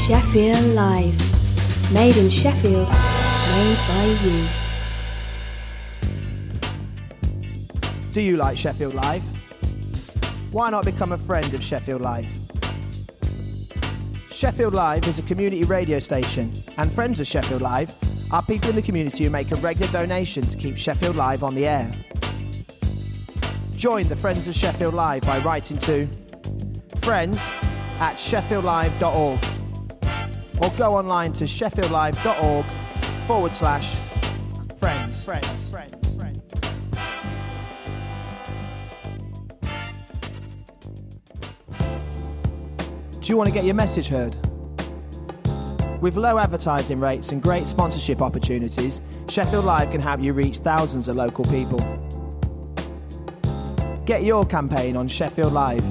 Sheffield Live. Made in Sheffield, made by you. Do you like Sheffield Live? Why not become a friend of Sheffield Live? Sheffield Live is a community radio station, and friends of Sheffield Live are people in the community who make a regular donation to keep Sheffield Live on the air. Join the Friends of Sheffield Live by writing to friends@sheffieldlive.org or go online to sheffieldlive.org/friends. Do you want to get your message heard? With low advertising rates and great sponsorship opportunities, Sheffield Live can help you reach thousands of local people. Get your campaign on Sheffield Live.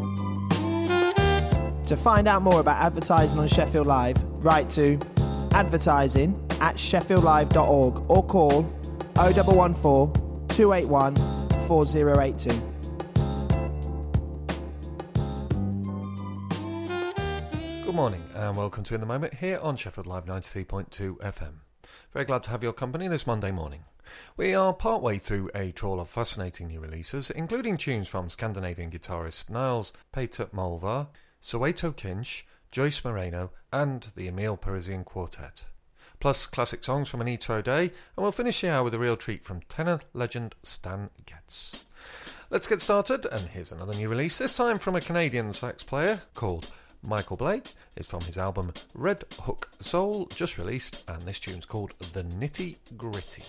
To find out more about advertising on Sheffield Live, write to advertising@sheffieldlive.org or call 0114 281 4082. Good morning and welcome to In the Moment here on Sheffield Live 93.2 FM. Very glad to have your company this Monday morning. We are partway through a trawl of fascinating new releases, including tunes from Scandinavian guitarist Niles Peter Malvar, Soweto Kinch, Joyce Moreno and the Emil Parisian Quartet. Plus classic songs from Anita O'Day, and we'll finish the hour with a real treat from tenor legend Stan Getz. Let's get started, and here's another new release, this time from a Canadian sax player called Michael Blake. It's from his album Red Hook Soul, just released, and this tune's called The Nitty Gritty.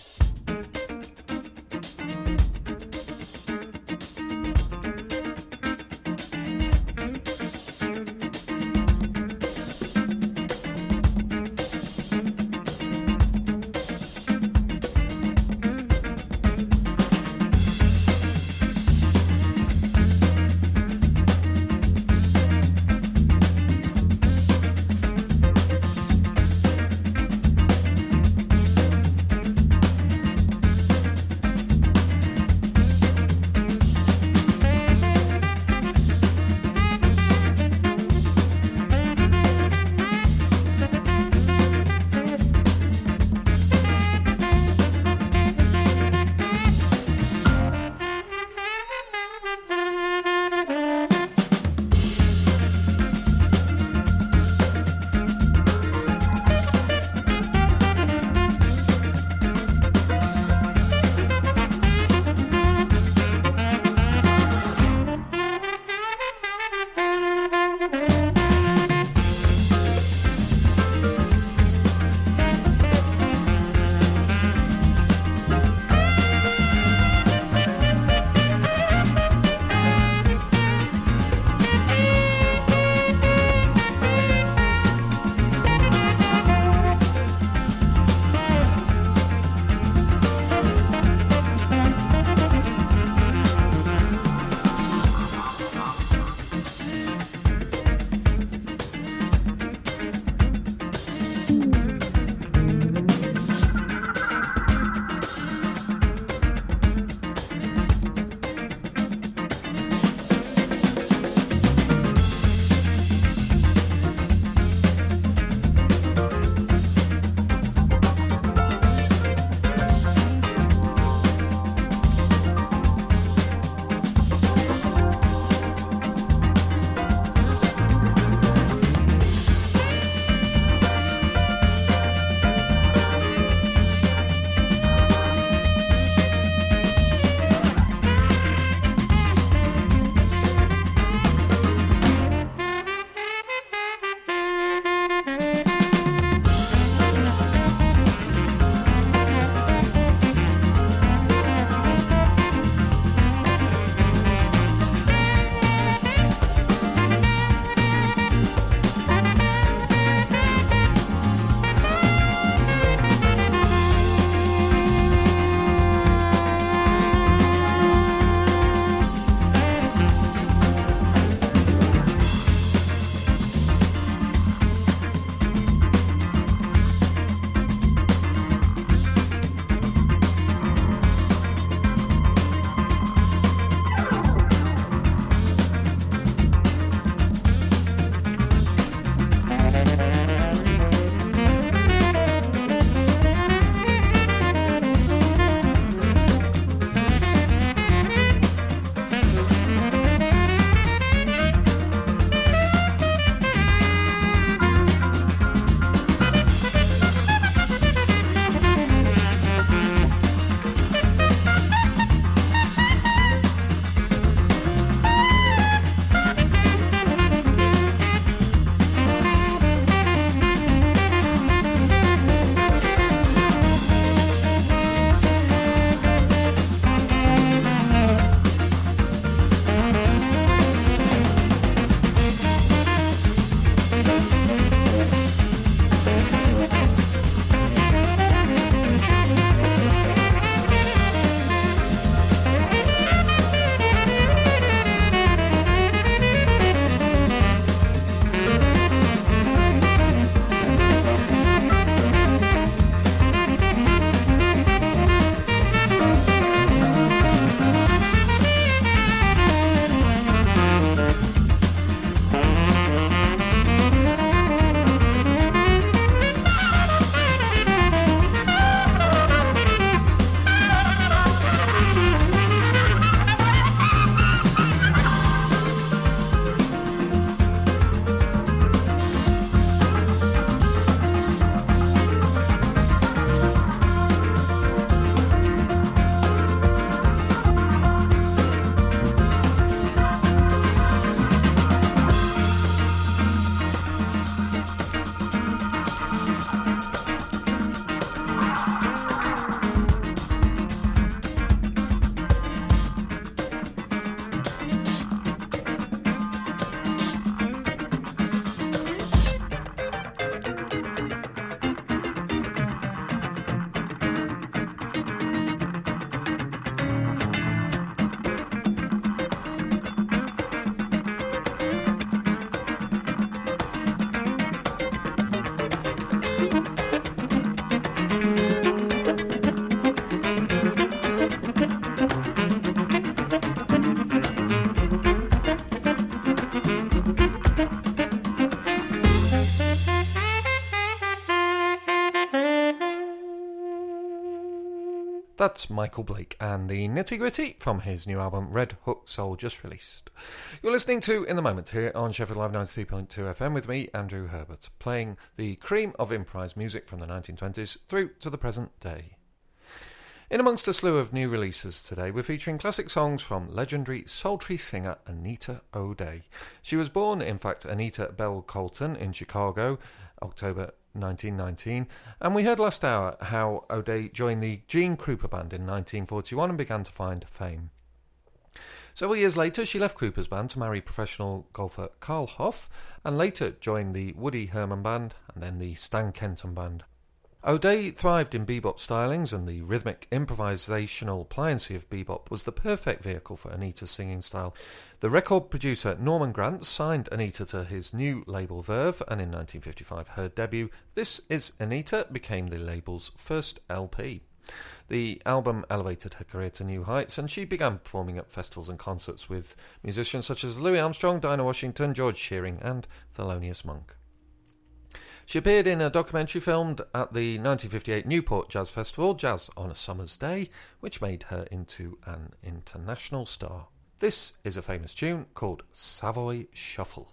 That's Michael Blake and the Nitty Gritty from his new album Red Hook Soul, just released. You're listening to In the Moment here on Sheffield Live 93.2 FM with me, Andrew Herbert, playing the cream of improvised music from the 1920s through to the present day. In amongst a slew of new releases today, we're featuring classic songs from legendary sultry singer Anita O'Day. She was born, in fact, Anita Bell Colton in Chicago, October 1919, and we heard last hour how O'Day joined the Gene Krupa Band in 1941 and began to find fame. Several years later, she left Krupa's band to marry professional golfer Carl Hoff, and later joined the Woody Herman Band and then the Stan Kenton Band. O'Day thrived in bebop stylings, and the rhythmic, improvisational pliancy of bebop was the perfect vehicle for Anita's singing style. The record producer Norman Granz signed Anita to his new label Verve, and in 1955 her debut, This Is Anita, became the label's first LP. The album elevated her career to new heights, and she began performing at festivals and concerts with musicians such as Louis Armstrong, Dinah Washington, George Shearing and Thelonious Monk. She appeared in a documentary filmed at the 1958 Newport Jazz Festival, Jazz on a Summer's Day, which made her into an international star. This is a famous tune called Savoy Shuffle.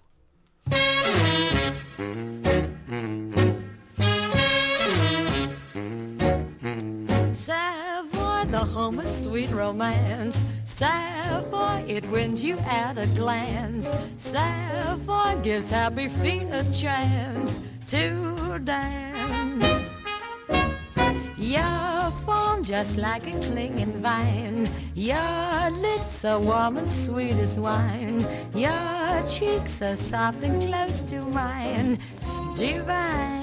Savoy, the home of sweet romance. Savoy, it wins you at a glance. Savoy gives happy feet a chance to dance. Your form just like a clinging vine. Your lips are warm and sweet as wine. Your cheeks are soft and close to mine. Divine.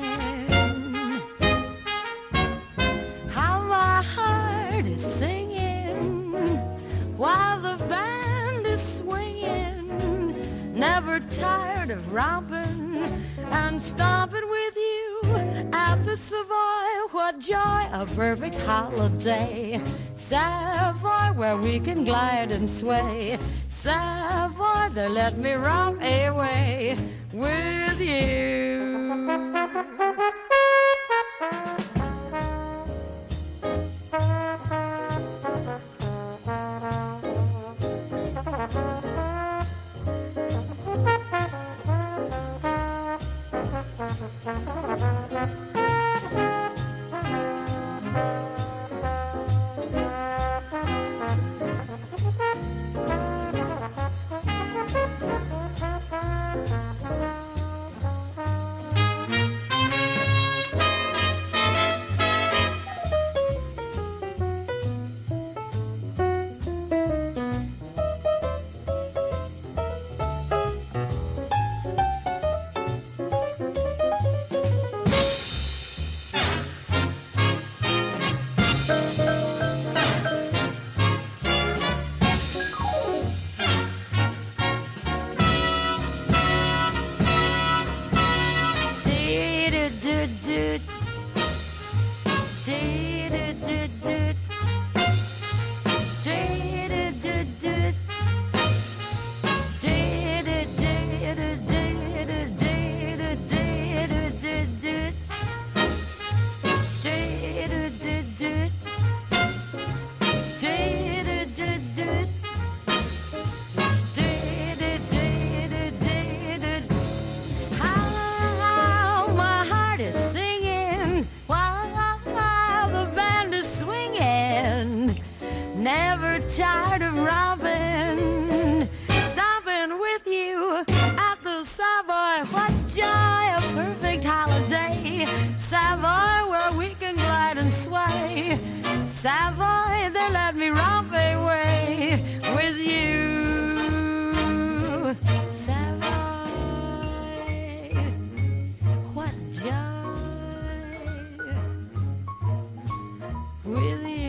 How my heart is singing while the band is swinging. Never tired of romping and stomping with you at the Savoy. What joy, a perfect holiday. Savoy, where we can glide and sway. Savoy, they let me romp away with you. Tired of romping, stomping with you at the Savoy. What joy, a perfect holiday. Savoy, where we can glide and sway. Savoy, they let me romp away with you. Savoy, what joy with you.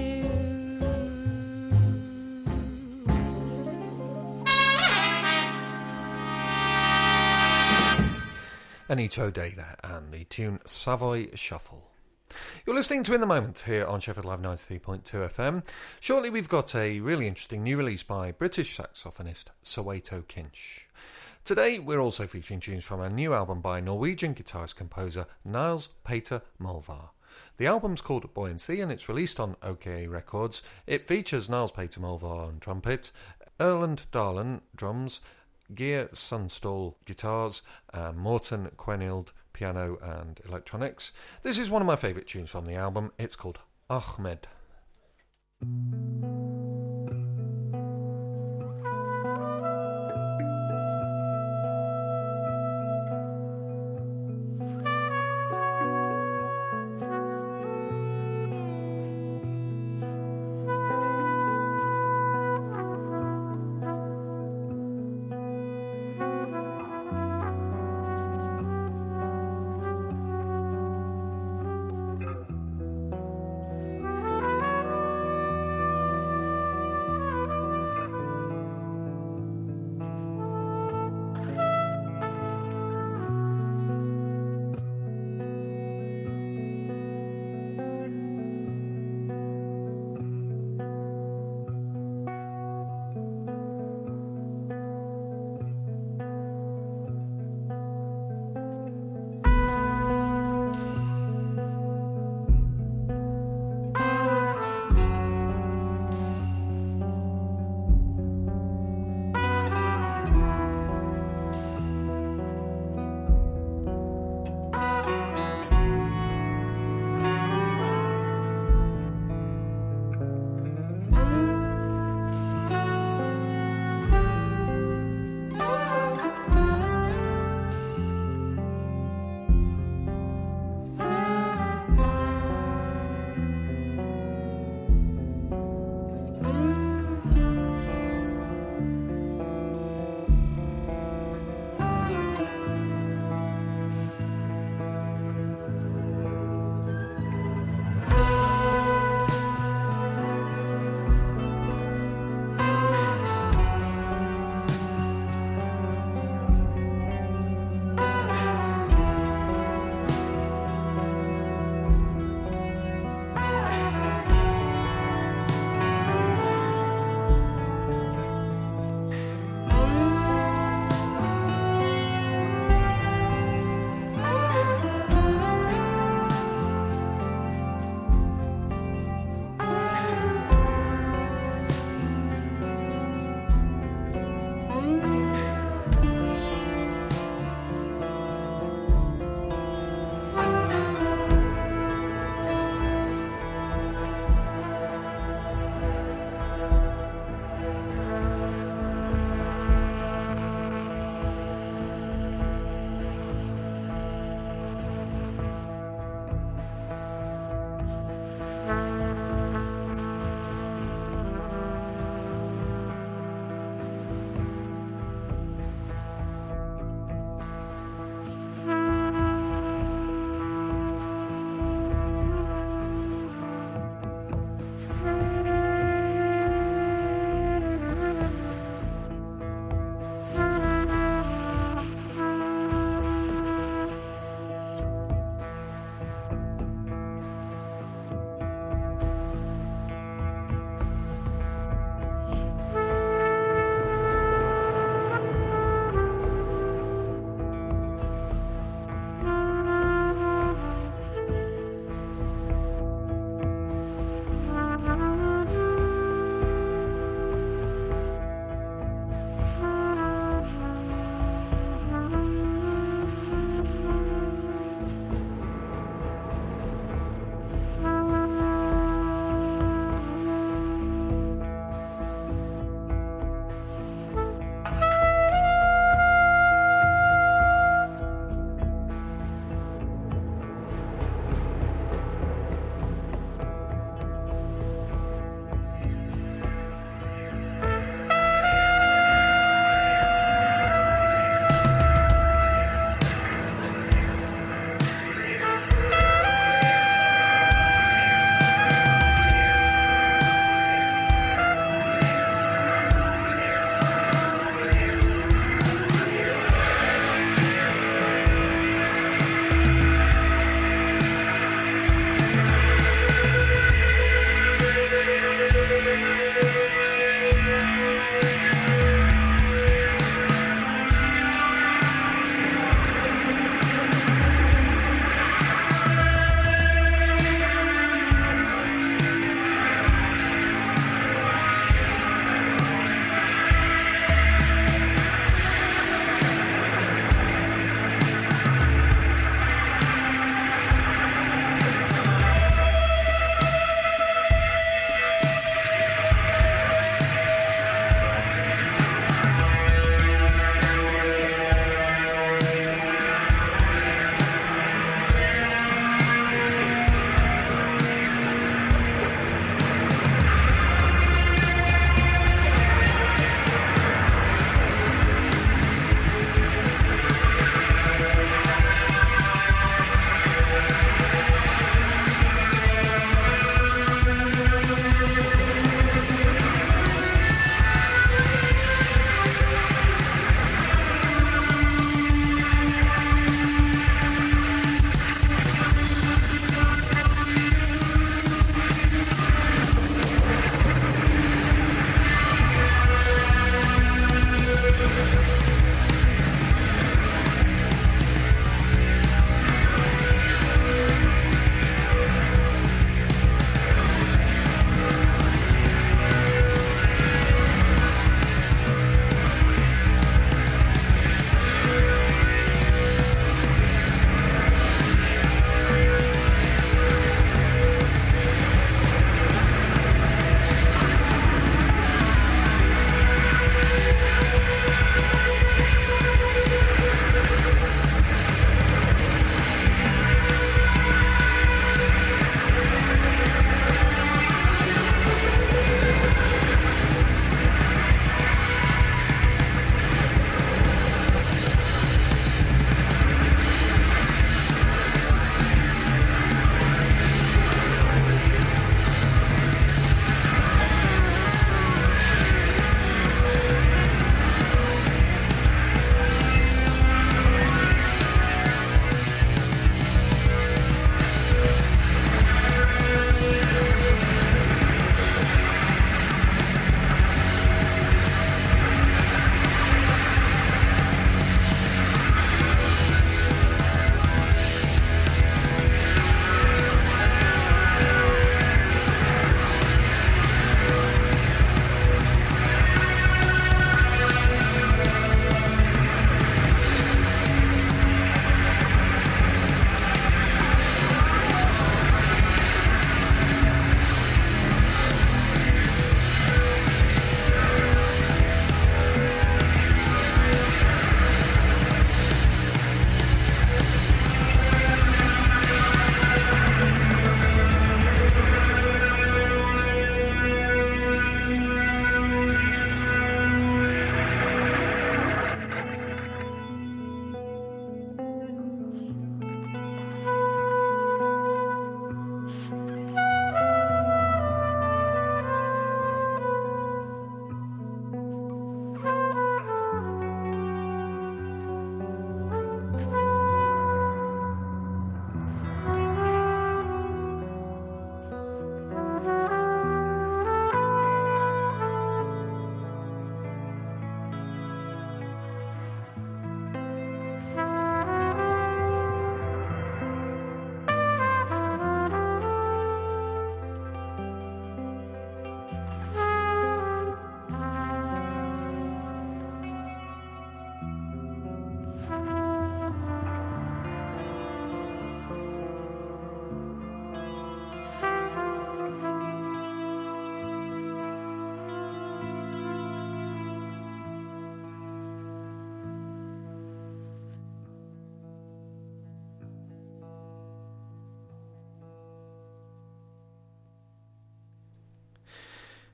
Anita O'Day there, and the tune Savoy Shuffle. You're listening to In the Moment here on Sheffield Live 93.2 FM. Shortly we've got a really interesting new release by British saxophonist Soweto Kinch. Today we're also featuring tunes from a new album by Norwegian guitarist-composer Niels Peter Molvær. The album's called Buoyancy and it's released on OKA Records. It features Niles Peter Mulvar on trumpet, Erland Darlan drums, Geir Sunstall guitars, and Morten Quenild piano and electronics. This is one of my favourite tunes from the album. It's called Ahmed.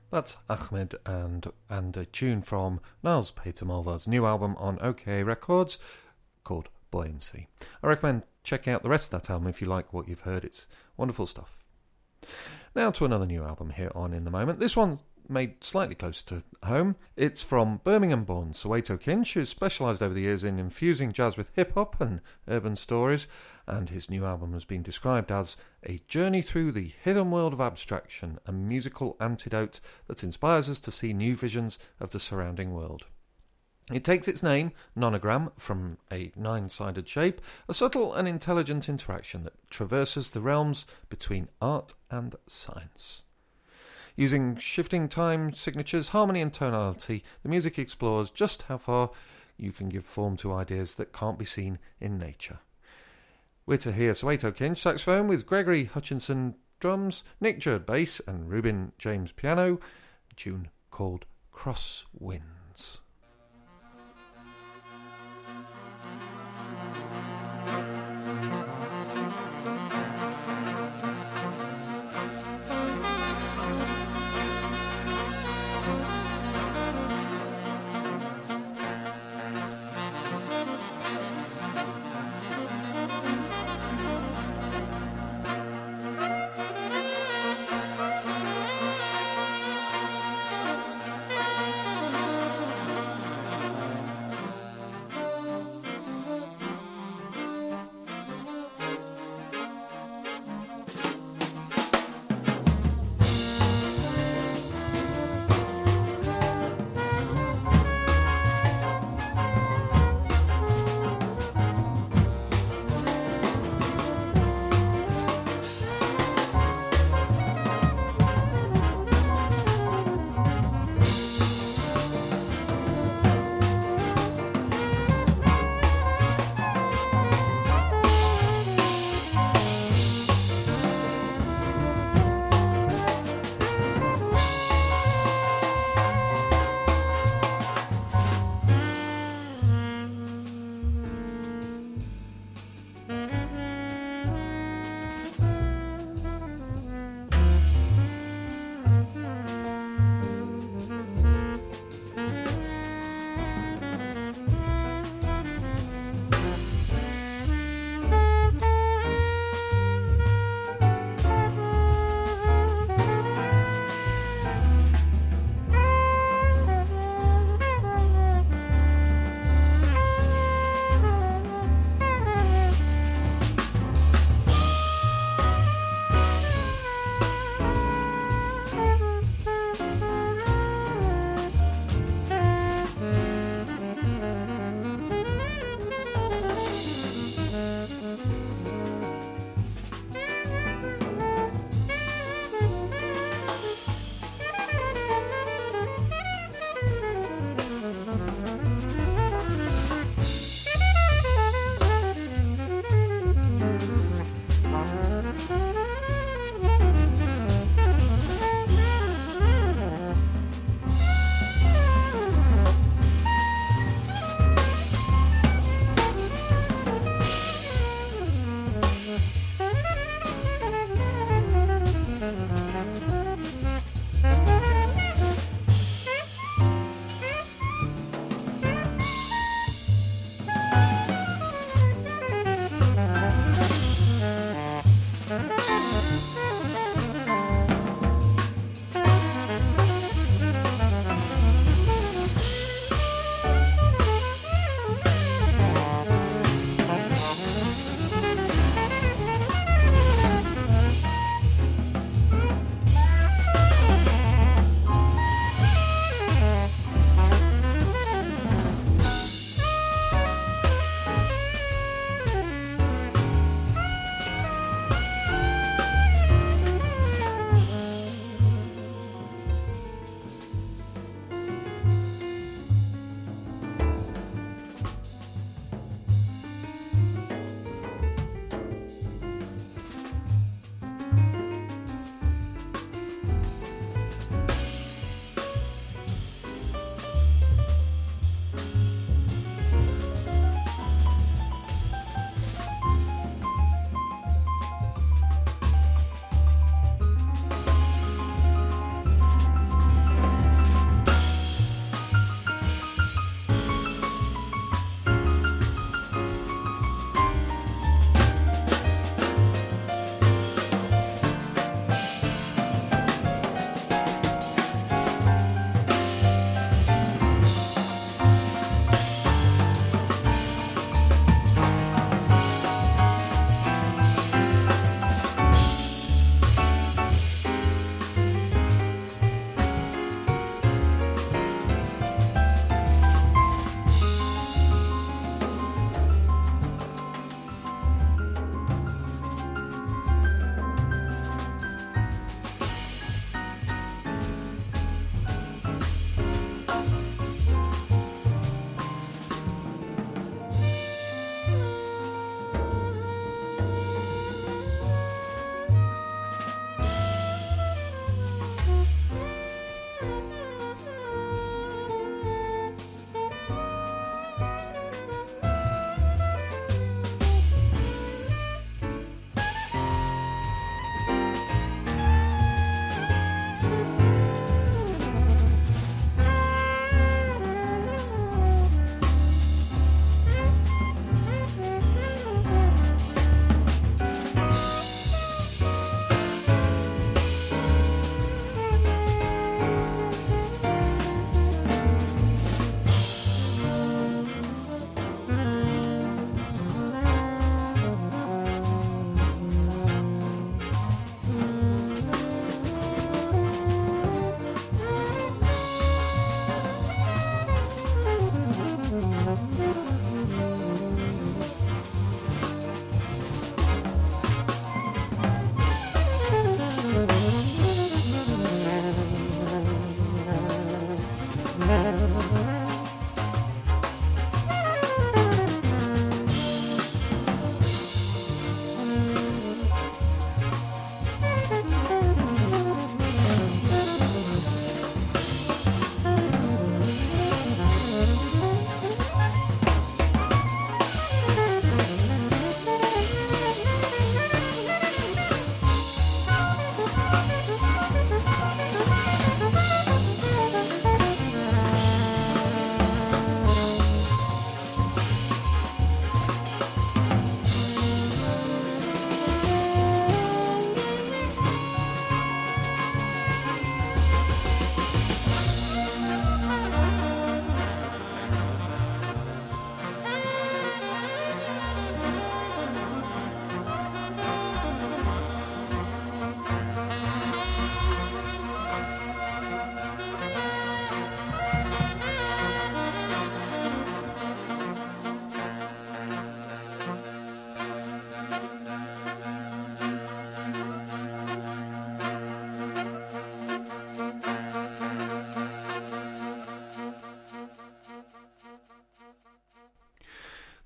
That's Ahmed and a tune from Niles Peter Mulville's new album on OK Records called Buoyancy. I recommend checking out the rest of that album if you like what you've heard. It's wonderful stuff. Now to another new album here on In the Moment. This one made slightly closer to home. It's from Birmingham-born Soweto Kinch, who's specialised over the years in infusing jazz with hip-hop and urban stories, and his new album has been described as a journey through the hidden world of abstraction, a musical antidote that inspires us to see new visions of the surrounding world. It takes its name, nonogram, from a 9-sided shape, a subtle and intelligent interaction that traverses the realms between art and science. Using shifting time signatures, harmony and tonality, the music explores just how far you can give form to ideas that can't be seen in nature. We're to hear Soweto Kinch saxophone with Gregory Hutchinson drums, Nick Jerd bass and Reuben James piano, a tune called Cross Winds.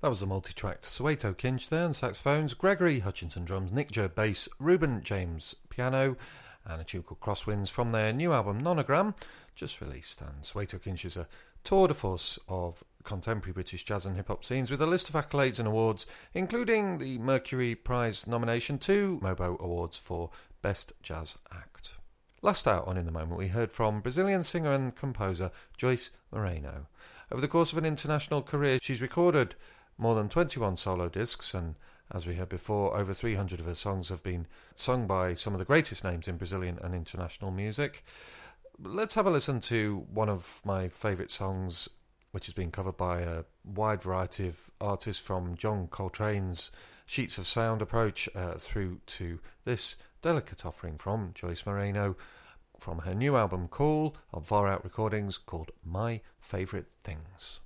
was the multi-tracked Soweto Kinch there on saxophones, Gregory Hutchinson drums, Nick Joe bass, Ruben James piano, and a tune called Crosswinds from their new album Nonogram, just released. And Soweto Kinch is a tour de force of contemporary British jazz and hip-hop scenes with a list of accolades and awards, including the Mercury Prize nomination, 2 Mobo Awards for Best Jazz Act. Last out on In the Moment, we heard from Brazilian singer and composer Joyce Moreno. Over the course of an international career, she's recorded more than 21 solo discs, and as we heard before, over 300 of her songs have been sung by some of the greatest names in Brazilian and international music. Let's have a listen to one of my favourite songs, which has been covered by a wide variety of artists, from John Coltrane's Sheets of Sound approach through to this delicate offering from Joyce Moreno from her new album Cool on Far Out Recordings called My Favourite Things.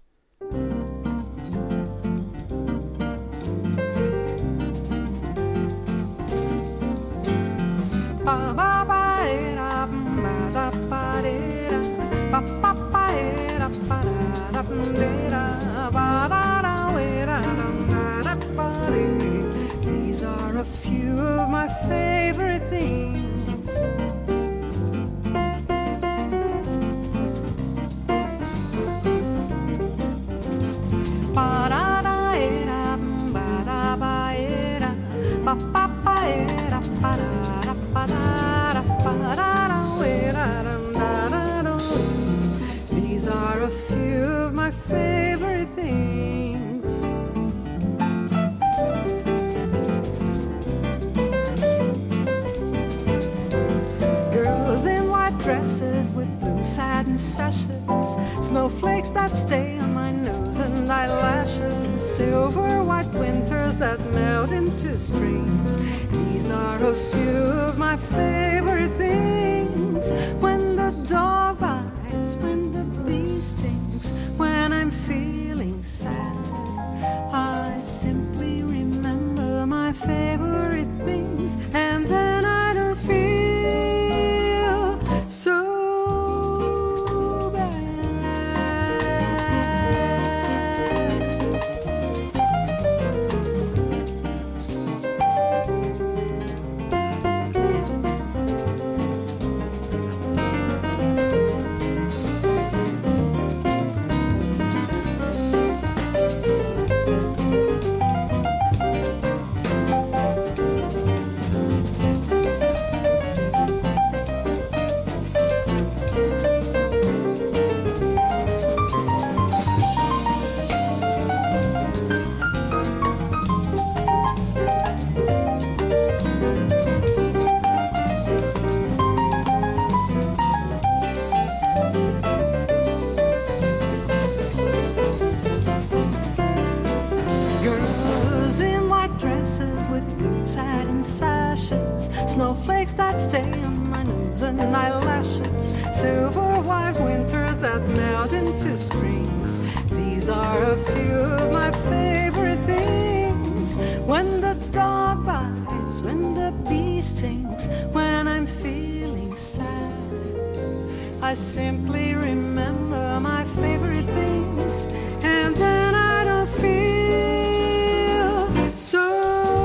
These are a few of my favorite things. These are a few of my favorite things. Girls in white dresses with blue satin sashes, snowflakes that stay on my nose and eyelashes, silver white winters that melt into springs. These are a few of my favorite things. When the dog bites, when the bee stings, when I'm feeling sad, I simply remember my favorite things, and then I don't feel so snowflakes that stay on my nose and eyelashes, silver white winters that melt into springs. These are a few of my favorite things. When the dog bites, when the bee stings, when I'm feeling sad, I simply remember my favorite things, and then I don't feel so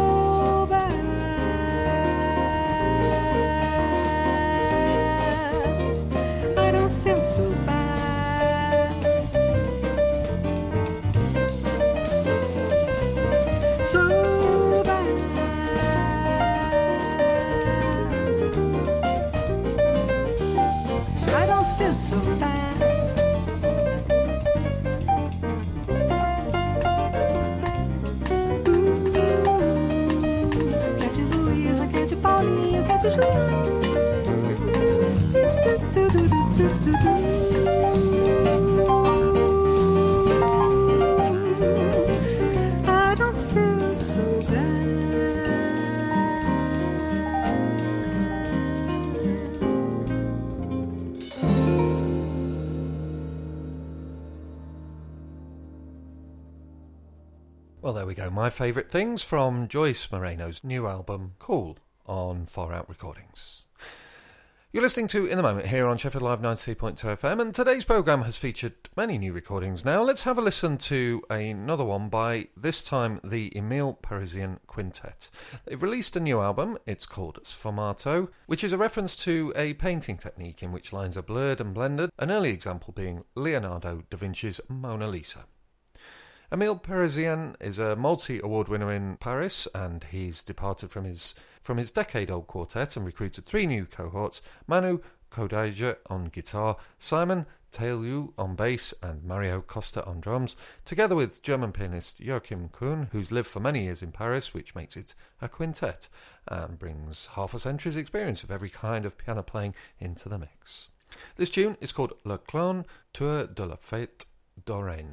Well, there we go. My favourite things from Joyce Moreno's new album, Cool, on Far Out Recordings. You're listening to In the Moment here on Sheffield Live 93.2 FM, and today's programme has featured many new recordings now. Let's have a listen to another one by, this time, the Emile Parisian Quintet. They've released a new album, it's called Sfumato, which is a reference to a painting technique in which lines are blurred and blended, an early example being Leonardo da Vinci's Mona Lisa. Emile Parisian is a multi-award winner in Paris, and he's departed from his decade-old quartet and recruited 3 new cohorts: Manu Kodaija on guitar, Simon Taillieu on bass, and Mario Costa on drums, together with German pianist Joachim Kuhn, who's lived for many years in Paris, which makes it a quintet, and brings half a century's experience of every kind of piano playing into the mix. This tune is called Le Clown Tour de la Fête d'Orraine.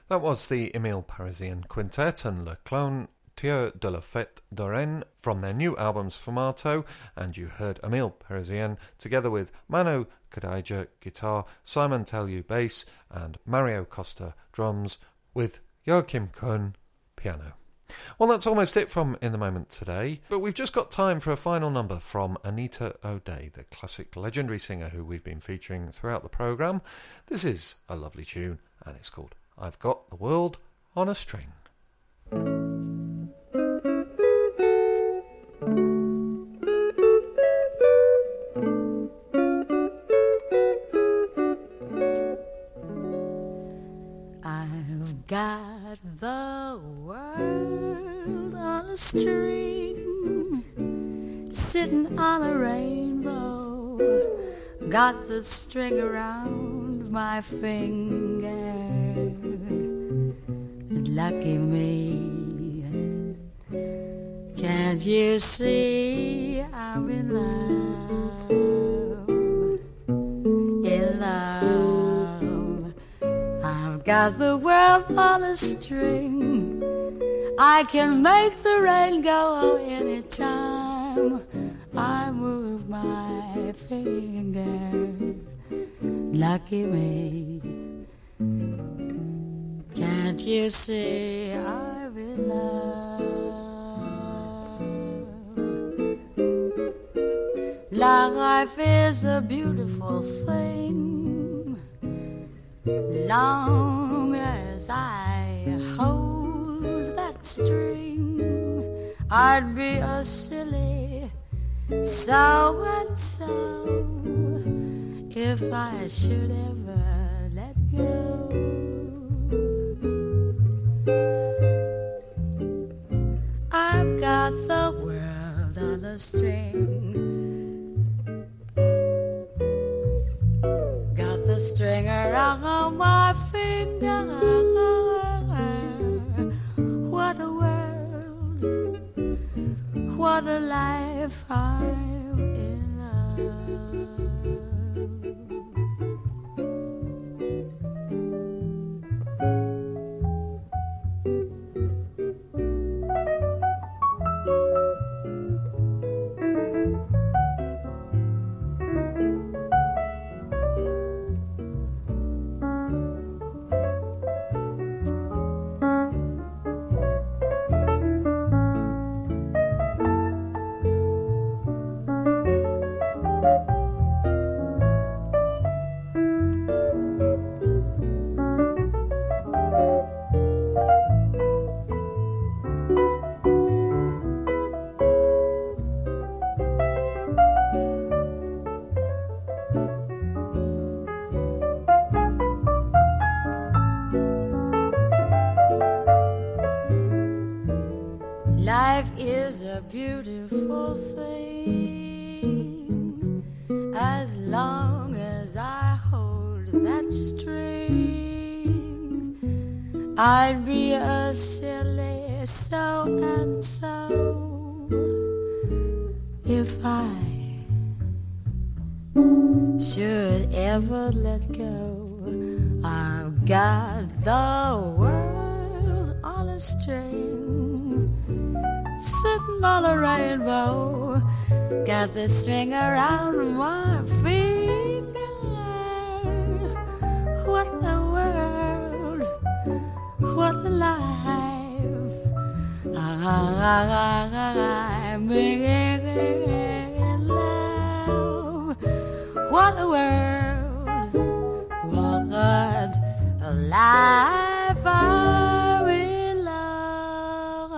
That was the Émile Parisien Quintet and Le Clown Thieu de la Fête de Rennes from their new album Sfumato, and you heard Émile Parisien together with Manu Kadaija guitar, Simon Tellieu bass, and Mario Costa drums, with Joachim Kuhn piano. Well, that's almost it from In the Moment today, but we've just got time for a final number from Anita O'Day, the classic legendary singer who we've been featuring throughout the programme. This is a lovely tune, and it's called I've Got the World on a String. I've got the world on a string, sitting on a rainbow, got the string around my finger. Lucky me, can't you see I'm in love, in love. I've got the world on a string, I can make the rain go anytime I move my finger. Lucky me, can't you see I'm in love? Life is a beautiful thing, long as I hold that string. I'd be a silly so-and-so if I should ever let go. I've got the world on a string, got the string around my finger. What a world, what a life, I'm in love. Life is a beautiful thing, as long as I hold that string. I'd be a silly so-and-so if I should ever let go. I've got the world on a string, sitting on a rainbow, got the string around my finger. What a world, what a life, I'm in love. What a world, what a life, I'm in love.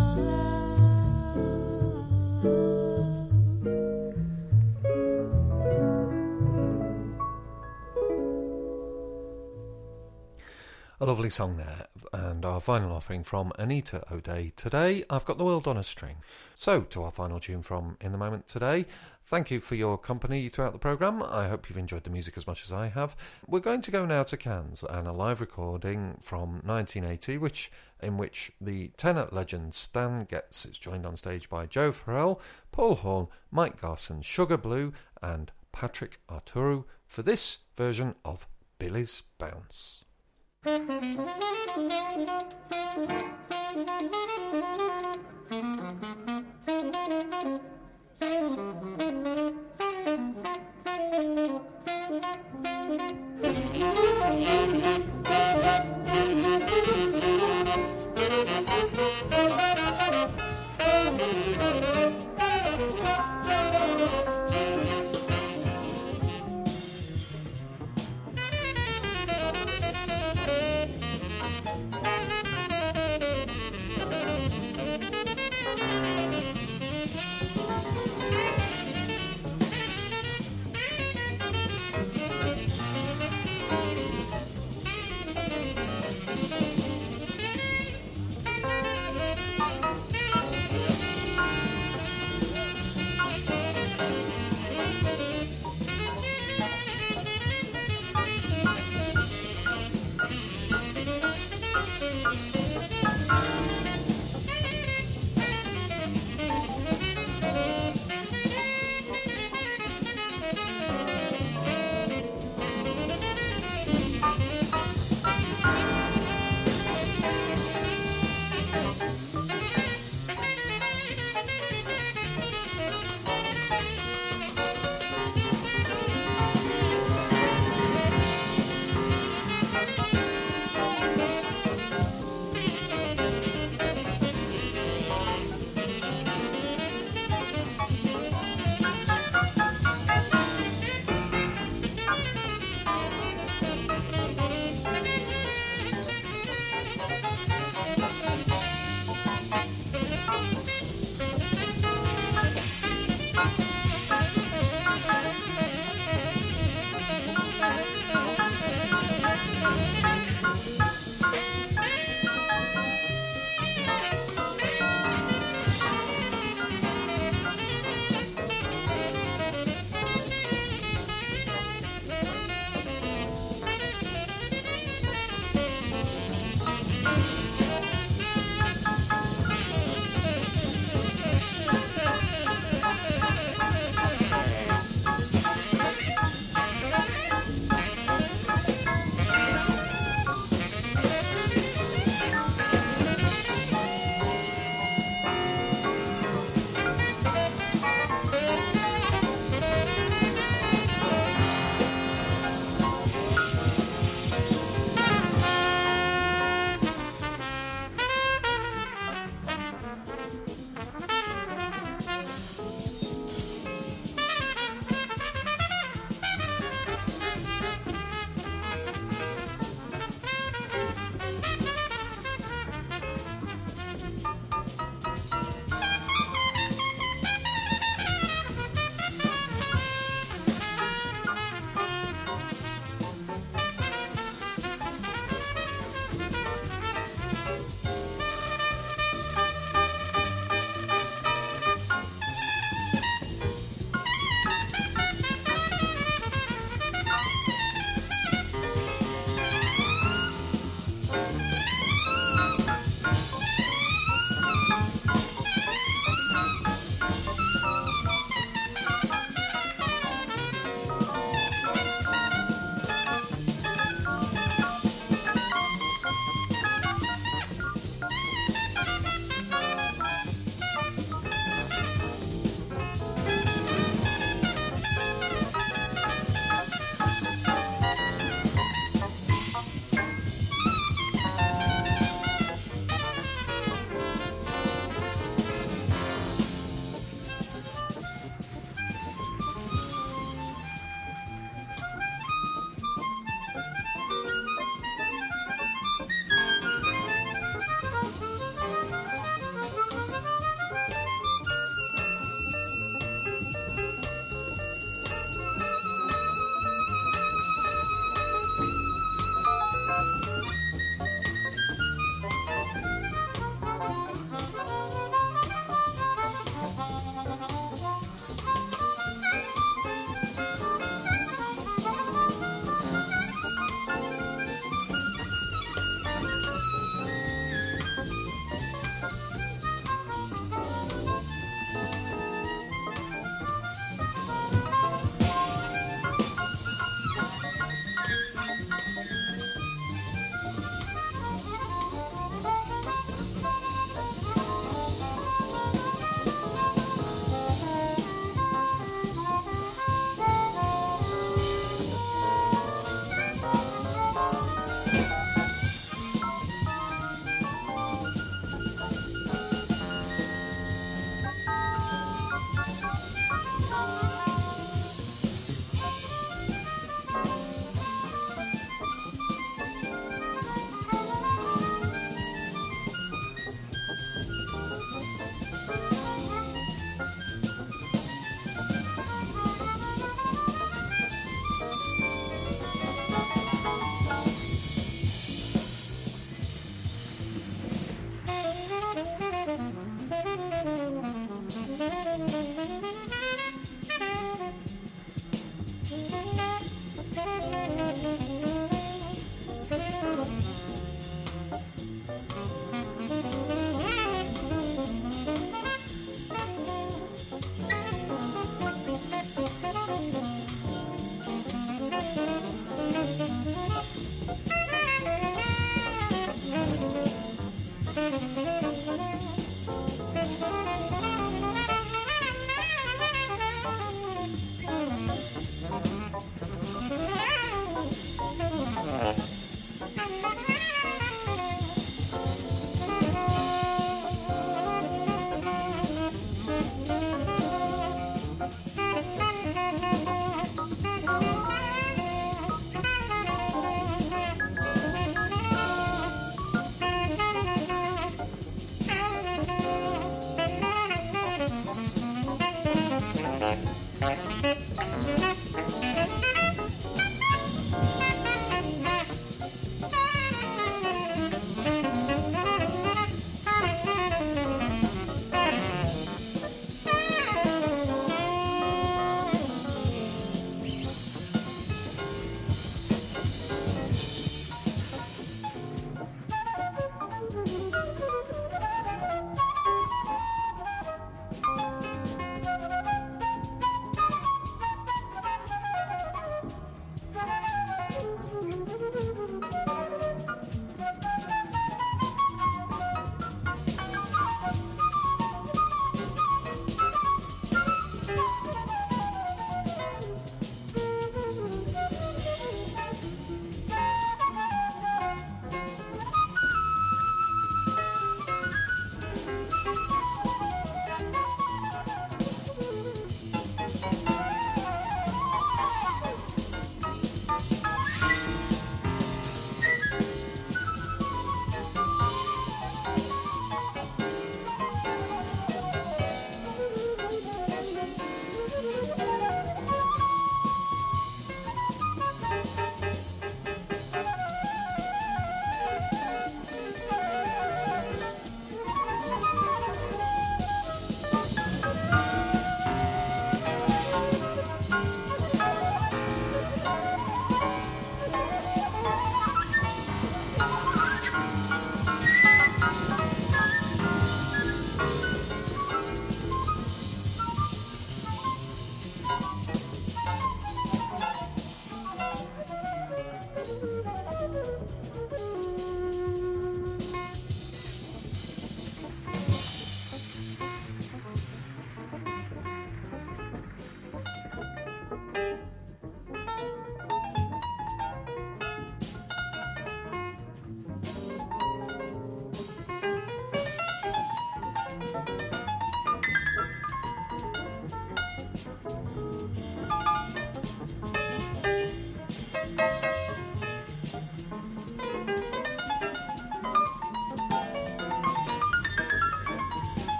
A lovely song there, and our final offering from Anita O'Day today, I've Got the World on a String. So, to our final tune from In the Moment today, thank you for your company throughout the programme. I hope you've enjoyed the music as much as I have. We're going to go now to Cannes and a live recording from 1980, in which the tenor legend Stan Getz is joined on stage by Joe Farrell, Paul Horn, Mike Garson, Sugar Blue and Patrick Arturu for this version of Billy's Bounce.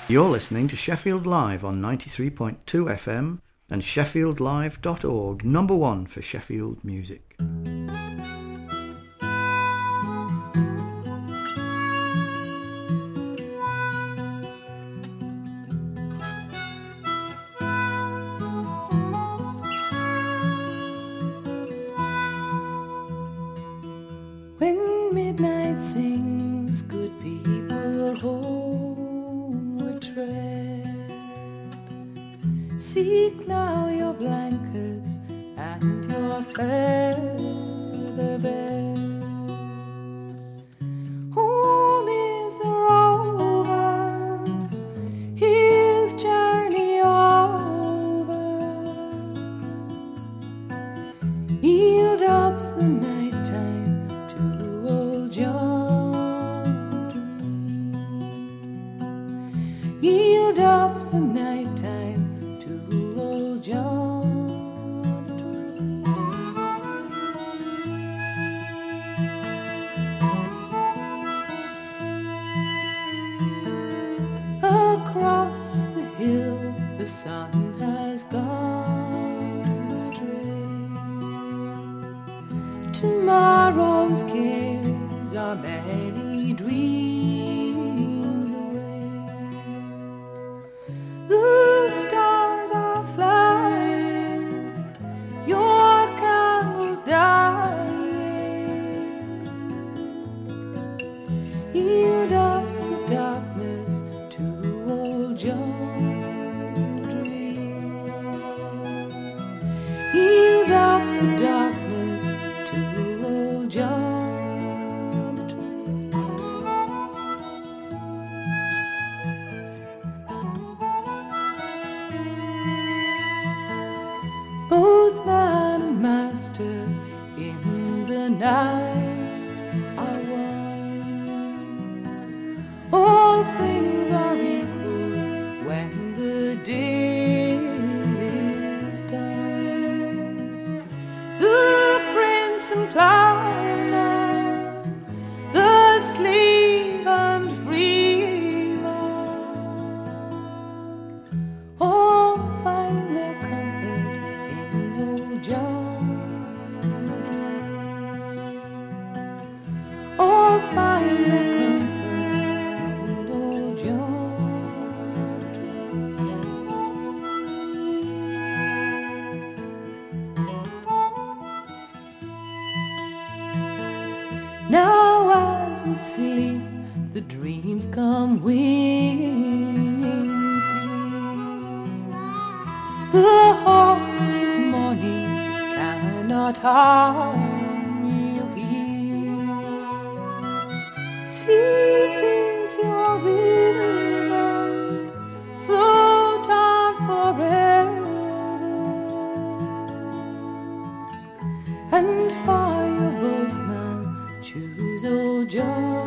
You're listening to Sheffield Live on 93.2 FM and sheffieldlive.org, number one for Sheffield music. When midnight sings, good people homeward tread. Seek now your blankets and your feather bed. Home is the rover, his journey over. Yield up the nighttime to old John. Yield up the nighttime to old John. Across the hill the sun has gone astray. Tomorrow's cares are many dreams away. The stars are flying, your candles dying. Yield up the darkness to old John Dream. Yield up the darkness to old John Dream. Both man and master in the night are one. All things are equal when the day is done. The prince and plowman, the slave and freeman, all find their comfort in old John. All find their comfort in old John. Now as we sleep, the dreams come winging clear. The hawks of morning cannot harm you here. Sleep is your river, float on forever. And for your boatman, choose old John.